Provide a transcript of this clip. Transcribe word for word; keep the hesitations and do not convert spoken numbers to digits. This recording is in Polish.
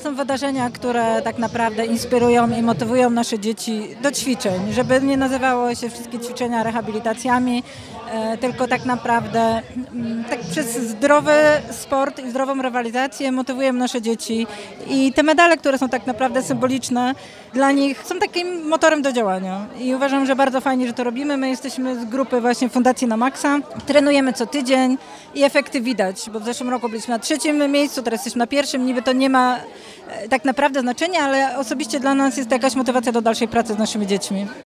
są wydarzenia, które tak naprawdę inspirują i motywują nasze dzieci do ćwiczeń, żeby nie nazywało się wszystkie ćwiczenia rehabilitacjami, e, tylko tak naprawdę m, tak przez zdrowy sport i zdrową rywalizację motywujemy nasze dzieci i te medale, które są tak naprawdę symboliczne dla nich, są takim motorem do działania i uważam, że bardzo fajnie, że to robimy. My jesteśmy z grupy właśnie Fundacji na Maxa, trenujemy co tydzień i efekty widać, bo w zeszłym roku byliśmy na trzecim miejscu, teraz jesteśmy na pierwszym, niby to nie ma e, tak naprawdę znaczenia, ale osobiście dla nas jest to jakaś motywacja do dalszej pracy z naszymi dziećmi.